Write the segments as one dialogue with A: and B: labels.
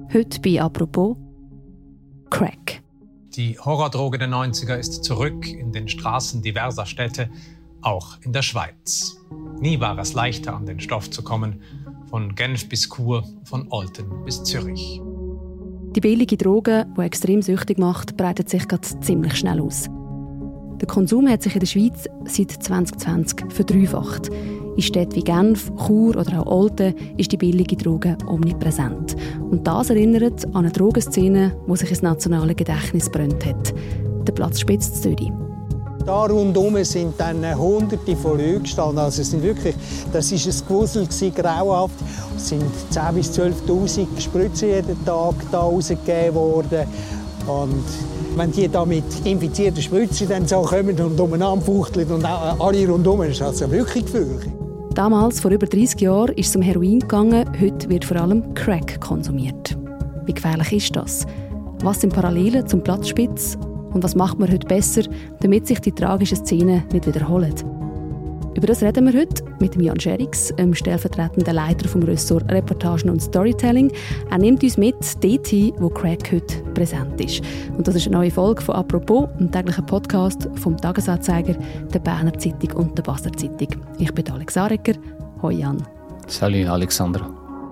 A: Heute bei «Apropos» Crack.
B: Die Horrordroge der 90er ist zurück in den Straßen diverser Städte, auch in der Schweiz. Nie war es leichter, an den Stoff zu kommen, von Genf bis Chur, von Olten bis Zürich.
A: Die billige Droge, die extrem süchtig macht, breitet sich gerade ziemlich schnell aus. Der Konsum hat sich in der Schweiz seit 2020 verdreifacht. In Städten wie Genf, Chur oder auch Olten ist die billige Droge omnipräsent. Und das erinnert an eine Drogenszene, die sich ins nationale Gedächtnis brennt hat. Der Platz Spitz in Zürich.
C: Da rundherum sind dann Hunderte von Leuten gestanden. Also es sind wirklich, das war ein Gewusel, grauenhaft. Es sind 10.000 bis 12.000 Spritzen jeden Tag da rausgegeben worden. Und wenn die da mit infizierten Spritzen dann so kommen und umeinander fuchteln und auch alle rundherum, ist das also wirklich gefährlich.
A: Damals, vor über 30 Jahren, ist es um Heroin gegangen. Heute wird vor allem Crack konsumiert. Wie gefährlich ist das? Was sind Parallelen zum Platzspitz? Und was macht man heute besser, damit sich die tragischen Szenen nicht wiederholen? Über das reden wir heute mit Jan Scherix, dem stellvertretenden Leiter vom Ressort Reportagen und Storytelling. Er nimmt uns mit dorthin, wo Crack heute präsent ist. Und das ist eine neue Folge von «Apropos», einem täglichen Podcast vom «Tagesanzeiger», der «Berner Zeitung» und der «Basler Zeitung». Ich bin Alex Arecker. Hoi Jan.
D: Salut Alexandra.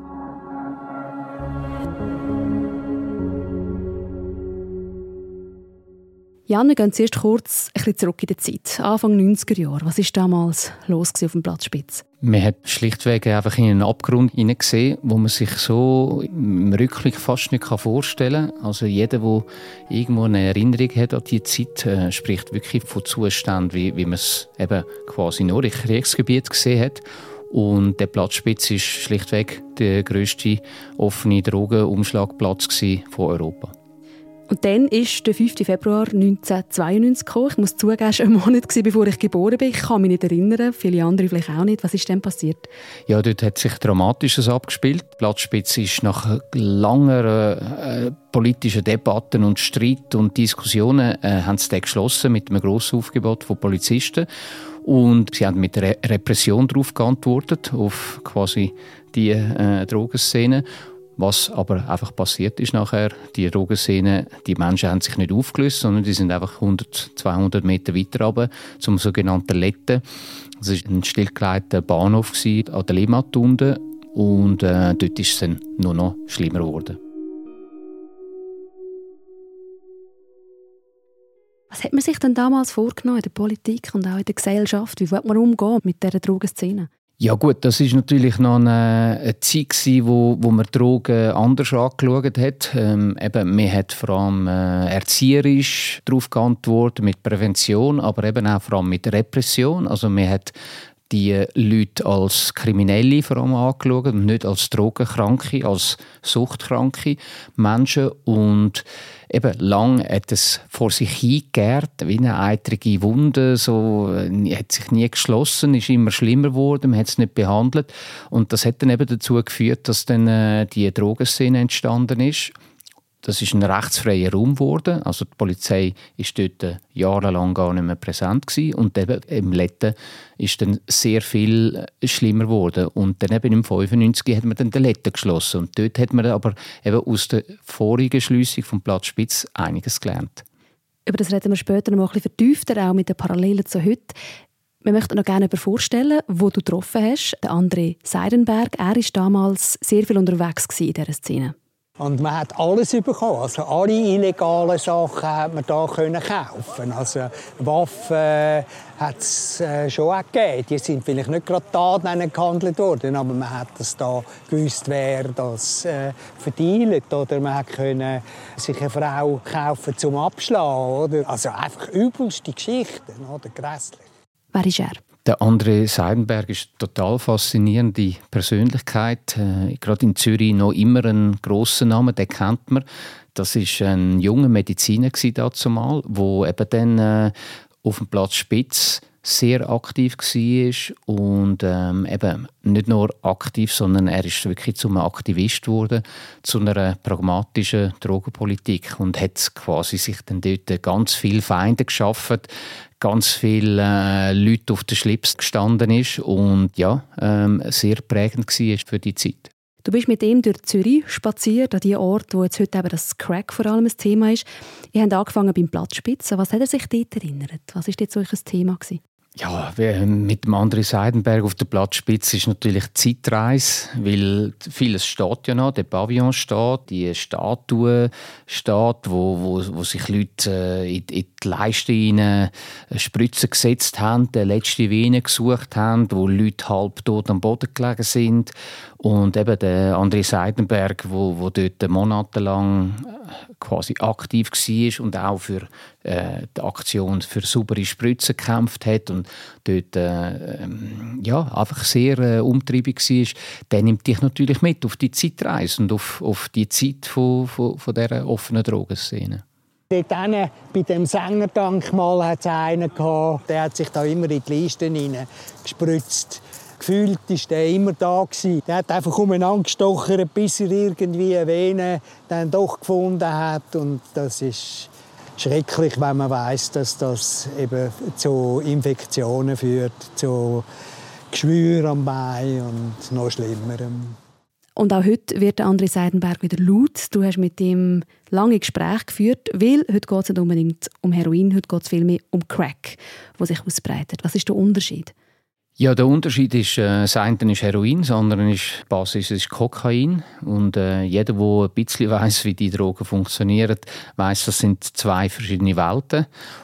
A: Jan, wir gehen zuerst kurz ein bisschen zurück in die Zeit. Anfang 90er Jahre. Was war damals los auf dem Platzspitz?
D: Man hat schlichtweg einfach in einen Abgrund hineingesehen, wo man sich so im Rückblick fast nicht vorstellen kann. Also jeder, der irgendwo eine Erinnerung hat an diese Zeit, spricht wirklich von Zuständen, wie man es eben quasi nur im Kriegsgebiet gesehen hat. Und der Platzspitz war schlichtweg der grösste offene Drogenumschlagplatz von Europa.
A: Und dann ist der 5. Februar 1992 gekommen. Ich muss zugeben, es war ein Monat, bevor ich geboren bin. Ich kann mich nicht erinnern, viele andere vielleicht auch nicht. Was ist denn passiert?
D: Ja, dort hat sich Dramatisches abgespielt. Die Platzspitze ist nach langer politischen Debatten und Streit und Diskussionen haben sie geschlossen mit einem grossen Aufgebot von Polizisten. Und sie haben mit Repression darauf geantwortet, auf quasi die Drogenszene. Was aber einfach passiert ist nachher, die Drogenszene, die Menschen haben sich nicht aufgelöst, sondern die sind einfach 100, 200 Meter weiter runter zum sogenannten Letten. Das war ein stillgelegter Bahnhof an der Limmattunde und dort ist es dann nur noch schlimmer geworden.
A: Was hat man sich denn damals vorgenommen in der Politik und auch in der Gesellschaft? Wie will man umgehen mit dieser Drogenszene?
D: Ja gut, das war natürlich noch eine Zeit, wo man Drogen anders angeschaut hat. Man hat vor allem erzieherisch darauf geantwortet, mit Prävention, aber eben auch vor allem mit Repression. Also man hat die Leute als Kriminelle vor allem angeschaut und nicht als Drogenkranke, als suchtkranke Menschen. Und eben lang hat es vor sich hingegärt, wie eine eitrige Wunde, so, hat sich nie geschlossen, ist immer schlimmer geworden, man hat es nicht behandelt. Und das hat dann eben dazu geführt, dass dann die Drogenszene entstanden ist. Das ist ein rechtsfreier Raum geworden. Also die Polizei war dort jahrelang gar nicht mehr präsent gewesen. Und eben im Letten ist dann sehr viel schlimmer geworden. Und dann eben im 1995 hat man dann den Letten geschlossen. Und dort hat man aber eben aus der vorigen Schliessung vom Platz Spitz einiges gelernt.
A: Über das reden wir später noch ein bisschen vertiefter, auch mit den Parallelen zu heute. Wir möchten noch gerne jemanden vorstellen, den du getroffen hast, den André Seidenberg. Er war damals sehr viel unterwegs in dieser Szene.
C: Und man hat alles bekommen. Also alle illegalen Sachen hat man da kaufen. Also Waffen hat es schon auch gegeben. Die sind vielleicht nicht gerade da gehandelt worden, aber man hat das da gewusst, wer das verteilt. Oder man konnte sich eine Frau kaufen zum Abschlagen. Oder? Also einfach übelste Geschichten, oder? Grässlich.
A: Wer ist er?
D: Der André Seidenberg ist eine total faszinierende Persönlichkeit. Gerade in Zürich noch immer ein grosser Name, den kennt man. Das war ein junger Mediziner dazumal, der eben dann auf dem Platz Spitz sehr aktiv war und eben nicht nur aktiv, sondern er ist wirklich zum Aktivist geworden, zu einer pragmatischen Drogenpolitik und hat quasi sich dann dort ganz viele Feinde geschaffen, ganz viele Leute auf den Schlips gestanden ist und ja, sehr prägend war für die Zeit.
A: Du bist mit ihm durch Zürich spaziert, an die Ort, wo jetzt heute eben das Crack vor allem ein Thema ist. Ihr habt angefangen beim Platzspitz. Was hat er sich dort erinnert? Was war dort so ein Thema gewesen?
D: Ja, mit dem André Seidenberg auf der Platzspitze ist natürlich Zeitreise, weil vieles steht ja noch, der Pavillon steht, die Statue steht, wo sich Leute in die Leisten Spritzen gesetzt haben, die letzte Vene gesucht haben, wo Leute halbtot am Boden gelegen sind. Und eben der André Seidenberg, wo dort monatelang quasi aktiv war und auch für die Aktion für saubere Spritzen gekämpft hat und dort einfach sehr umtriebig war, der nimmt dich natürlich mit auf die Zeitreise und auf die Zeit von dieser offenen Drogenszene.
C: Dort bei dem Sängerdenkmal hat es einen gehabt, der hat sich da immer in die Leisten gespritzt. Gefühlt war der immer da gewesen. Der hat einfach umeinander gestochert, bis er irgendwie eine Vene dann doch gefunden hat. Und das ist schrecklich, wenn man weiss, dass das eben zu Infektionen führt, zu Geschwüren am Bein und noch Schlimmerem.
A: Und auch heute wird André Seidenberg wieder laut. Du hast mit ihm lange Gespräche geführt, weil heute geht es nicht unbedingt um Heroin, heute geht es vielmehr um Crack, das sich ausbreitet. Was ist der Unterschied?
D: Ja, der Unterschied ist, das eine ist Heroin, das andere ist Basis ist Kokain. Und jeder, der ein bisschen weiss, wie die Drogen funktionieren, weiss, das sind zwei verschiedene Welten.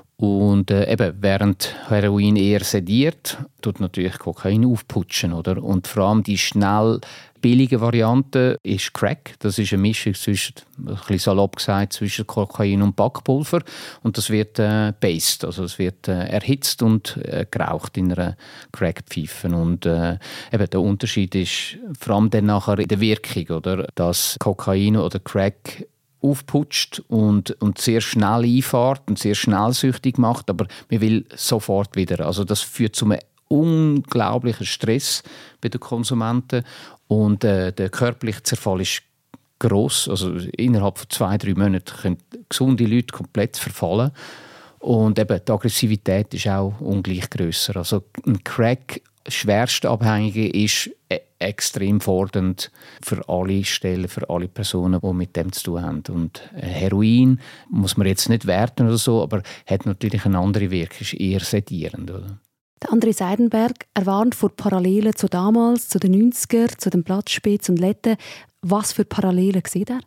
D: Und während Heroin eher sediert, tut natürlich Kokain aufputschen, oder? Und vor allem die schnell billige Variante ist Crack. Das ist eine Mischung zwischen, ein bisschen salopp gesagt, zwischen Kokain und Backpulver. Und das wird based, also es wird erhitzt und geraucht in einer Crackpfeife. Und der Unterschied ist vor allem dann nachher in der Wirkung, oder? Dass Kokain oder Crack aufputscht und sehr schnell einfahrt und sehr schnell süchtig macht, aber man will sofort wieder. Also das führt zu einem unglaublichen Stress bei den Konsumenten und der körperliche Zerfall ist gross. Also innerhalb von 2-3 Monaten können gesunde Leute komplett verfallen und eben die Aggressivität ist auch ungleich grösser. Also ein Crack schwerste Abhängige ist extrem fordernd für alle Stellen, für alle Personen, die mit dem zu tun haben. Und Heroin muss man jetzt nicht werten oder so, aber hat natürlich eine andere Wirkung, ist eher sedierend. Oder?
A: Der André Seidenberg warnt vor Parallelen zu damals, zu den 90er, zu den Platzspitz und Letten. Was für Parallelen sieht er?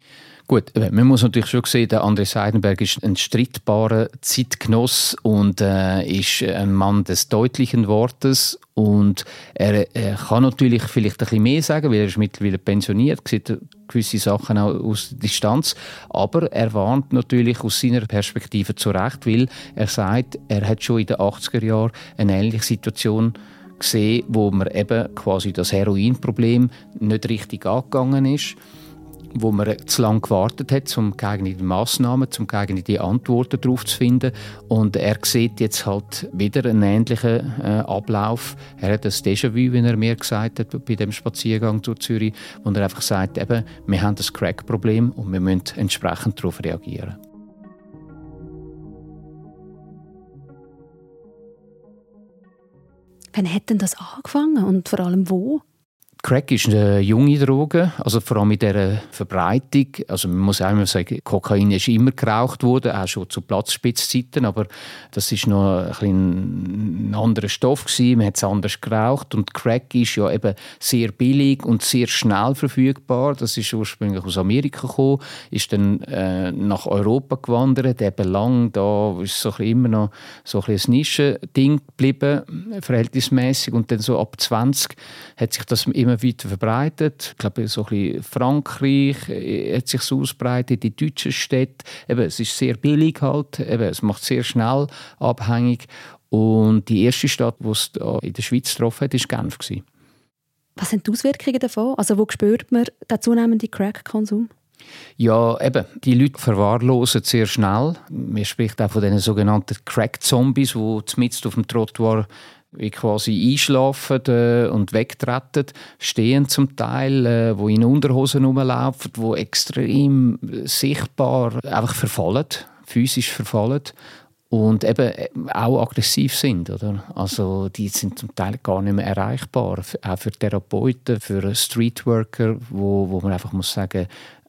D: Gut, man muss natürlich schon sehen, der André Seidenberg ist ein streitbarer Zeitgenoss und ist ein Mann des deutlichen Wortes. Und er kann natürlich vielleicht ein bisschen mehr sagen, weil er ist mittlerweile pensioniert, sieht gewisse Sachen auch aus der Distanz. Aber er warnt natürlich aus seiner Perspektive zu Recht, weil er sagt, er hat schon in den 80er Jahren eine ähnliche Situation gesehen, wo man eben quasi das Heroinproblem nicht richtig angegangen ist, wo man zu lange gewartet hat, um geeignete Massnahmen, um geeignete Antworten darauf zu finden. Und er sieht jetzt halt wieder einen ähnlichen Ablauf. Er hat das Déjà-vu, wie er mir gesagt hat, bei dem Spaziergang durch Zürich, wo er einfach sagt, eben, wir haben das Crack-Problem und wir müssen entsprechend darauf reagieren.
A: Wann hat denn das angefangen und vor allem wo?
D: Crack ist eine junge Droge, also vor allem in dieser Verbreitung. Also man muss auch immer sagen, Kokain ist immer geraucht worden, auch schon zu Platzspitzzeiten, aber das ist noch ein anderer Stoff gewesen. Man hat es anders geraucht und Crack ist ja eben sehr billig und sehr schnell verfügbar. Das ist ursprünglich aus Amerika gekommen, ist dann nach Europa gewandert, eben lang da ist so immer noch so ein Nischending geblieben, verhältnismäßig, und dann so ab 20 hat sich das immer weiter verbreitet. Ich glaube, so ein bisschen Frankreich hat sich so ausgebreitet, die deutschen Städte. Eben, es ist sehr billig halt, eben, es macht sehr schnell abhängig. Und die erste Stadt, die es in der Schweiz getroffen hat, war Genf.
A: Was sind die Auswirkungen davon? Also wo spürt man den zunehmenden Crack-Konsum?
D: Ja, eben, die Leute verwahrlosen sehr schnell. Man spricht auch von den sogenannten Crack-Zombies, die mitten auf dem Trottoir wie quasi einschlafen und wegtreten, stehen zum Teil, wo in Unterhosen rumlaufen, wo extrem sichtbar einfach verfallen, physisch verfallen. und eben auch aggressiv sind. Oder? Also die sind zum Teil gar nicht mehr erreichbar. Auch für Therapeuten, für Streetworker, wo man einfach muss sagen,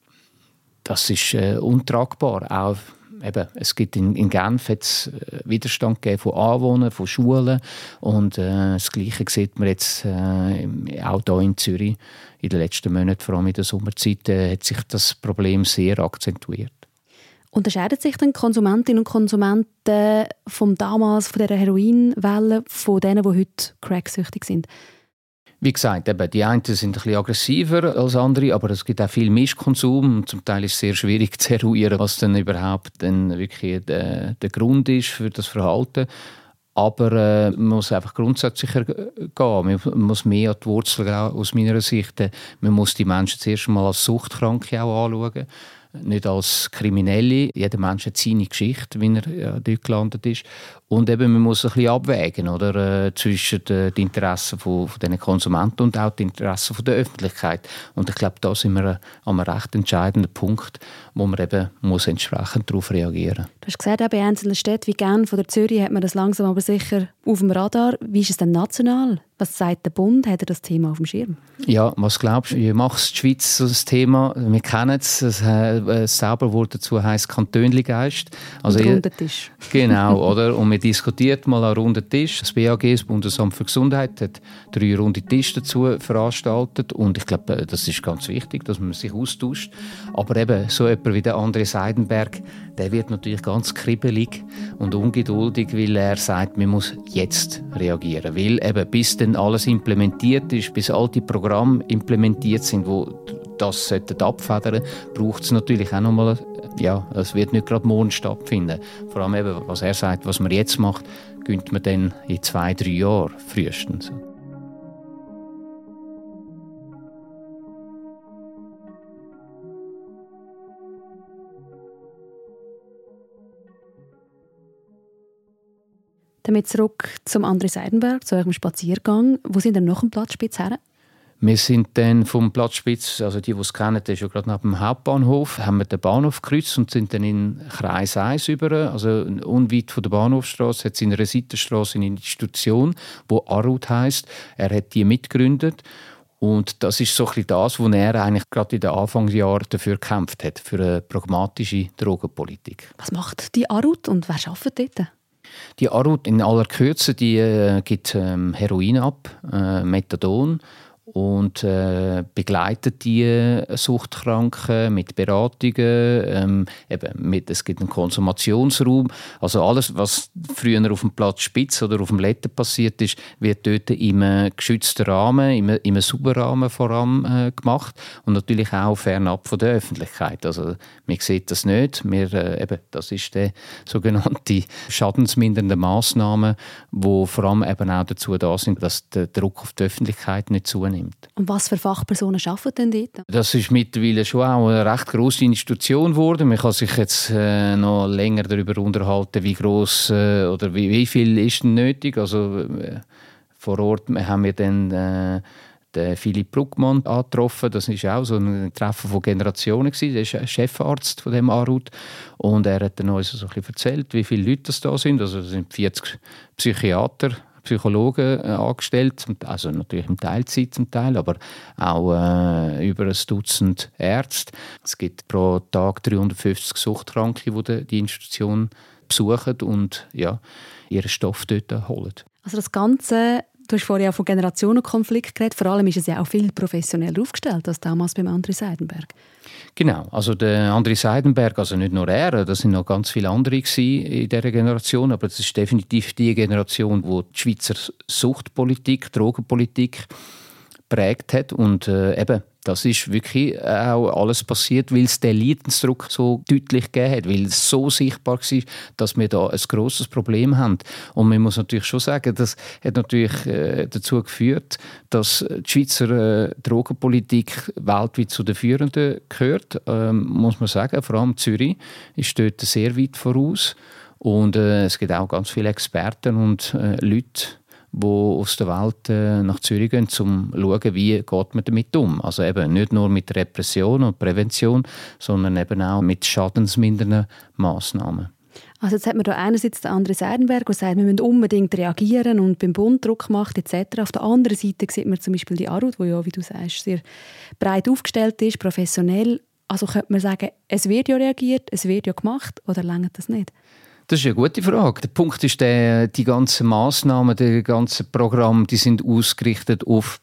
D: das ist untragbar. Auch, eben, es gibt in Genf jetzt Widerstand gegeben von Anwohnern, von Schulen und das Gleiche sieht man jetzt auch hier in Zürich. In den letzten Monaten, vor allem in der Sommerzeit, hat sich das Problem sehr akzentuiert.
A: Unterscheiden sich denn Konsumentinnen und Konsumenten von damals, von dieser Heroinwelle, von denen, die heute cracksüchtig sind?
D: Wie gesagt, eben, die einen sind ein bisschen aggressiver als andere, aber es gibt auch viel Mischkonsum. Zum Teil ist es sehr schwierig zu eruieren, was dann überhaupt dann wirklich der Grund ist für das Verhalten. Aber man muss einfach grundsätzlicher gehen. Man muss mehr an die Wurzel gehen, aus meiner Sicht. Man muss die Menschen zuerst einmal als Suchtkranke auch anschauen. Nicht als Kriminelle. Jeder Mensch hat seine Geschichte, wie er dort gelandet ist. Und eben, man muss ein bisschen abwägen, oder? Zwischen den Interessen von den Konsumenten und auch den Interessen der Öffentlichkeit. Und ich glaube, da sind wir an einem recht entscheidenden Punkt, wo man eben muss entsprechend darauf reagieren muss.
A: Du hast gesagt, auch bei einzelnen Städten wie Genf oder Zürich hat man das langsam aber sicher auf dem Radar. Wie ist es denn national? Was sagt der Bund? Hat er das Thema auf dem Schirm?
D: Ja, was glaubst du? Wie macht die Schweiz so das Thema? Wir kennen es. Das Zauberwort dazu heisst Kantönligeist. Also
A: runder Tisch.
D: Genau, oder? Und man diskutiert mal an runden Tisch. Das BAG, das Bundesamt für Gesundheit, hat 3 runde Tische dazu veranstaltet. Und ich glaube, das ist ganz wichtig, dass man sich austauscht. Aber eben so jemand wie der André Seidenberg, der wird natürlich ganz kribbelig und ungeduldig, weil er sagt, man muss jetzt reagieren. Weil eben bis dann alles implementiert ist, bis all die Programme implementiert sind, wo das abfedern, braucht es natürlich auch nochmal, ja, es wird nicht gerade morgen stattfinden. Vor allem eben, was er sagt, was man jetzt macht, gönnt man dann in 2-3 Jahren frühestens.
A: Damit zurück zum André Seidenberg, zu eurem Spaziergang. Wo sind ihr nach dem Platzspitz her?
D: Wir sind dann vom Platzspitz, also die es kennen, das ist ja gerade neben dem Hauptbahnhof, haben wir den Bahnhof gekreuzt und sind dann in Kreis 1 über. Also unweit von der Bahnhofstrasse hat es in einer Seitenstrasse eine Institution, die Arut heisst. Er hat die mitgegründet. Und das ist so ein bisschen das, wo er eigentlich gerade in den Anfangsjahren dafür gekämpft hat, für eine pragmatische Drogenpolitik.
A: Was macht die Arut und wer arbeitet dort?
D: Die Arut in aller Kürze, die gibt Heroin ab, Methadon und begleitet die Suchtkranken mit Beratungen. Es gibt einen Konsumationsraum. Also alles, was früher auf dem Platz Spitz oder auf dem Letten passiert ist, wird dort im geschützten Rahmen, im sauberen Rahmen vor allem gemacht und natürlich auch fernab von der Öffentlichkeit. Also man sieht das nicht. Das ist die sogenannte schadensmindernde Massnahmen, die vor allem eben auch dazu da sind, dass der Druck auf die Öffentlichkeit nicht zunimmt.
A: Und was für Fachpersonen arbeiten denn dort?
D: Das ist mittlerweile schon auch eine recht grosse Institution geworden. Man kann sich jetzt noch länger darüber unterhalten, wie gross oder wie viel ist denn nötig. Also vor Ort haben wir dann den Philipp Bruckmann angetroffen. Das war auch so ein Treffen von Generationen. Er ist Chefarzt von dem Arut. Und er hat dann uns so ein bisschen erzählt, wie viele Leute das da sind. Also es sind 40 Psychiater, Psychologen angestellt, also natürlich in Teilzeit zum Teil, aber auch über ein Dutzend Ärzte. Es gibt pro Tag 350 Suchtkranke, die die Institution besuchen und ja, ihren Stoff dort holen.
A: Also das Ganze, du hast vorhin auch von Generationenkonflikt geredet, vor allem ist es ja auch viel professioneller aufgestellt als damals beim André Seidenberg.
D: Genau, also der André Seidenberg, also nicht nur er, das sind noch ganz viele andere in dieser Generation, aber das ist definitiv die Generation, die die Schweizer Suchtpolitik, Drogenpolitik prägt hat und eben, das ist wirklich auch alles passiert, weil es den Leidensdruck so deutlich gegeben hat, weil es so sichtbar war, dass wir da ein grosses Problem haben. Und man muss natürlich schon sagen, das hat natürlich dazu geführt, dass die Schweizer Drogenpolitik weltweit zu den Führenden gehört, muss man sagen. Vor allem Zürich ist dort sehr weit voraus. Und es gibt auch ganz viele Experten und Leute, die aus der Welt nach Zürich gehen, um zu schauen, wie geht man damit um. Also eben nicht nur mit Repression und Prävention, sondern eben auch mit schadensmindernden Massnahmen.
A: Also jetzt hat man da einerseits den André Seidenberg, der sagt, wir müssen unbedingt reagieren und beim Bund Druck macht etc. Auf der anderen Seite sieht man zum Beispiel die Arut, die ja, wie du sagst, sehr breit aufgestellt ist, professionell. Also könnte man sagen, es wird ja reagiert, es wird ja gemacht, oder reicht das nicht?
D: Das ist eine gute Frage. Der Punkt ist, die ganzen Massnahmen, die ganzen Programme, die sind ausgerichtet auf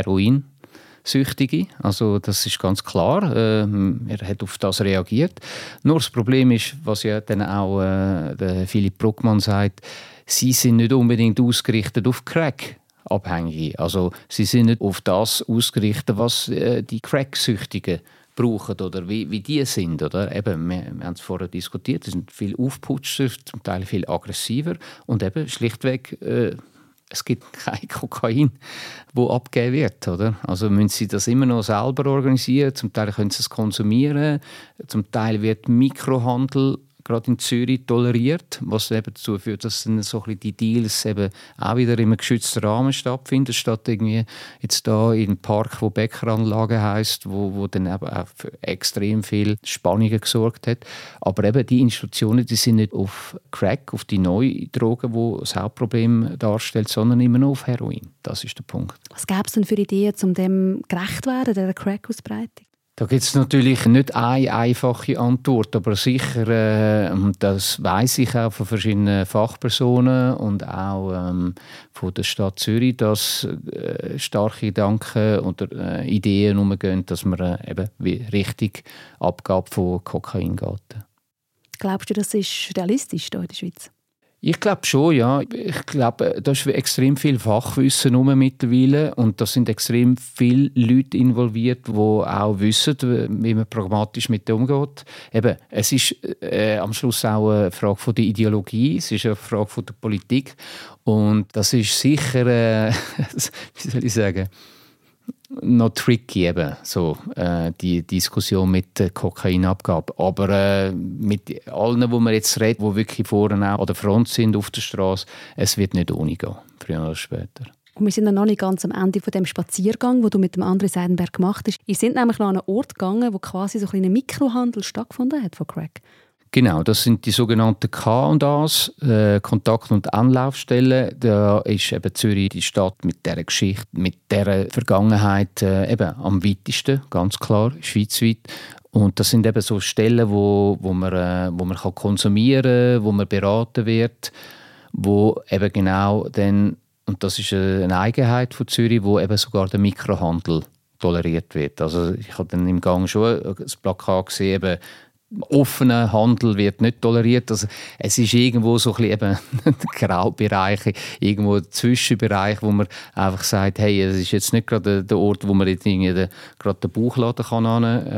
D: Heroinsüchtige. Also das ist ganz klar. Er hat auf das reagiert. Nur das Problem ist, was ja dann auch der Philipp Bruckmann sagt, sie sind nicht unbedingt ausgerichtet auf Crack-Abhängige. Also sie sind nicht auf das ausgerichtet, was die Crack-Süchtigen brauchen oder wie die sind. Oder? Eben, wir haben es vorher diskutiert, sie sind viel aufputscher, zum Teil viel aggressiver und eben schlichtweg es gibt kein Kokain, das abgegeben wird. Oder? Also müssen sie das immer noch selber organisieren, zum Teil können sie es konsumieren, zum Teil wird Mikrohandel gerade in Zürich toleriert, was eben dazu führt, dass dann so ein bisschen die Deals eben auch wieder in einem geschützten Rahmen stattfinden, statt irgendwie jetzt da in einem Park, wo Bäckeranlage heisst, wo dann eben auch für extrem viel Spannungen gesorgt hat. Aber eben die Institutionen, die sind nicht auf Crack, auf die neuen Drogen, die das Hauptproblem darstellt, sondern immer noch auf Heroin. Das ist der Punkt.
A: Was gäbe es denn für Ideen, um dem gerecht zu werden, dieser Crack-Ausbreitung?
D: Da gibt es natürlich nicht eine einfache Antwort, aber sicher, das weiss ich auch von verschiedenen Fachpersonen und auch von der Stadt Zürich, dass starke Gedanken oder Ideen umgehen, dass man eben richtig Abgabe von Kokain geht.
A: Glaubst du, das ist realistisch hier in der Schweiz?
D: Ich glaube schon, ja. Ich glaube, da ist extrem viel Fachwissen mittlerweile und da sind extrem viele Leute involviert, die auch wissen, wie man pragmatisch mit dem umgeht. Eben, es ist am Schluss auch eine Frage von der Ideologie, es ist eine Frage von der Politik und das ist sicher, wie soll ich sagen, noch tricky eben, so, die Diskussion mit der Kokainabgabe. Aber mit allen, wo wir jetzt reden, die wirklich vorne auch an der Front sind auf der Straße, es wird nicht ohne gehen, früher oder später.
A: Und wir sind noch nicht ganz am Ende von dem Spaziergang, den du mit dem André Seidenberg gemacht hast. Ihr sind nämlich noch an einen Ort gegangen, wo quasi so ein kleiner Mikrohandel stattgefunden hat von Crack.
D: Genau, das sind die sogenannten K&As, Kontakt- und Anlaufstellen. Da ist eben Zürich die Stadt mit dieser Geschichte, mit dieser Vergangenheit eben am weitesten, ganz klar, schweizweit. Und das sind eben so Stellen, wo man kann konsumieren kann, wo man beraten wird, wo eben genau dann, und das ist eine Eigenheit von Zürich, wo eben sogar der Mikrohandel toleriert wird. Also ich habe dann im Gang schon das Plakat gesehen, eben, offener Handel wird nicht toleriert. Also, es ist irgendwo so ein bisschen eben Graubereiche, irgendwo ein Zwischenbereich, wo man einfach sagt, hey, es ist jetzt nicht gerade der Ort, wo man jetzt gerade den Bauchladen kann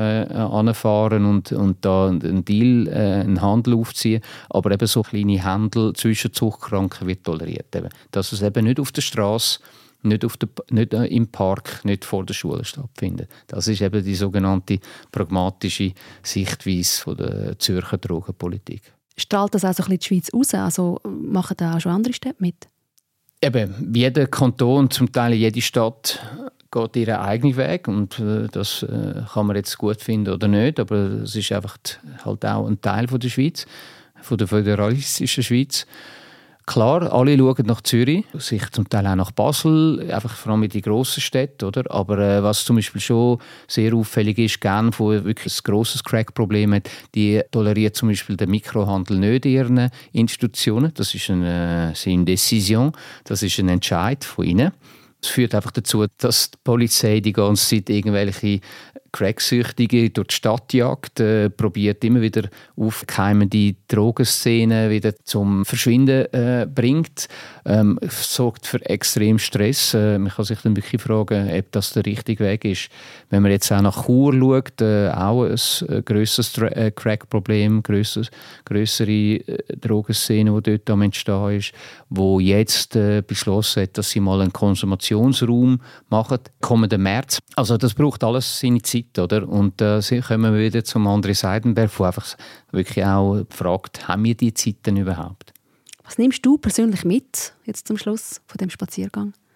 D: anfahren und da einen Deal, einen Handel aufziehen, aber eben so kleine Handel zwischen Suchtkranken wird toleriert. Eben. Dass es eben nicht auf der Straße, nicht im Park, nicht vor der Schule stattfinden. Das ist eben die sogenannte pragmatische Sichtweise von der Zürcher Drogenpolitik.
A: Strahlt das auch so ein bisschen die Schweiz raus? Also machen da auch schon andere Städte mit? Eben,
D: jeder Kanton, zum Teil jede Stadt geht ihren eigenen Weg und das kann man jetzt gut finden oder nicht, aber es ist einfach halt auch ein Teil von der Schweiz, von der föderalistischen Schweiz. Klar, alle schauen nach Zürich, sich zum Teil auch nach Basel, einfach vor allem in die grossen Städte. Oder? Aber was zum Beispiel schon sehr auffällig ist, Genf, wo wirklich ein grosses Crack-Problem hat, die toleriert zum Beispiel den Mikrohandel nicht in ihren Institutionen. Das ist eine Decision, das ist ein Entscheid von ihnen. Das führt einfach dazu, dass die Polizei die ganze Zeit irgendwelche Cracksüchtige durch die Stadt jagt, probiert immer wieder aufkeimende Drogenszenen wieder zum Verschwinden bringt, sorgt für extrem Stress. Man kann sich dann wirklich fragen, ob das der richtige Weg ist. Wenn man jetzt auch nach Chur schaut, auch ein grösseres Crack-Problem, grössere Drogenszene, die dort am Entstehen ist, wo jetzt beschlossen hat, dass sie mal einen Konsumationsraum machen, kommenden März. Also das braucht alles seine Zeit. Oder? Und da kommen wir wieder zum André Seidenberg, der einfach wirklich auch fragt, haben wir die Zeit denn überhaupt?
A: Was nimmst du persönlich mit, jetzt zum Schluss von dem Spaziergang?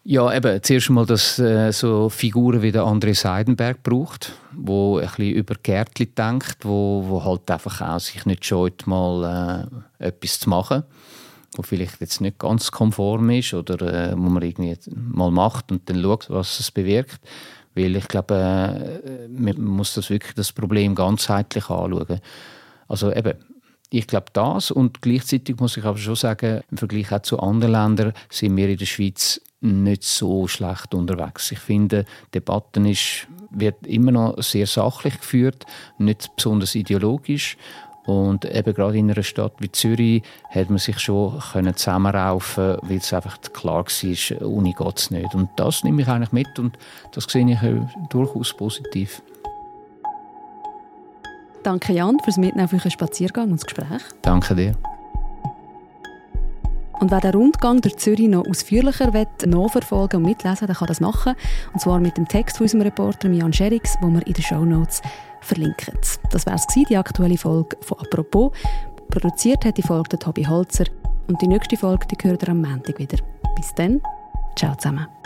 D: Ja, eben, zuerst einmal, dass so Figuren wie der André Seidenberg braucht, wo ein bisschen über Gärtli denkt, wo halt einfach auch sich nicht scheut, mal etwas zu machen, wo vielleicht jetzt nicht ganz konform ist oder wo man irgendwie mal macht und dann schaut, was es bewirkt. Weil ich glaube, man muss das Problem ganzheitlich anschauen. Also eben, ich glaube das, und gleichzeitig muss ich aber schon sagen, im Vergleich auch zu anderen Ländern sind wir in der Schweiz nicht so schlecht unterwegs. Ich finde, die Debatte wird immer noch sehr sachlich geführt, nicht besonders ideologisch. Und eben gerade in einer Stadt wie Zürich hat man sich schon zusammenraufen, weil es einfach klar war, Uni geht es nicht. Und das nehme ich eigentlich mit und das sehe ich durchaus positiv.
A: Danke Jan fürs Mitnehmen für euren Spaziergang und das Gespräch.
D: Danke dir.
A: Und wer den Rundgang durch Zürich noch ausführlicher nachverfolgen und mitlesen, der kann das machen. Und zwar mit dem Text von unserem Reporter Jan Scherix, den wir in den Shownotes verlinken. Das war es, die aktuelle Folge von «Apropos». Produziert hat die Folge der Tobi Holzer. Und die nächste Folge die hört ihr am Montag wieder. Bis dann, ciao zusammen.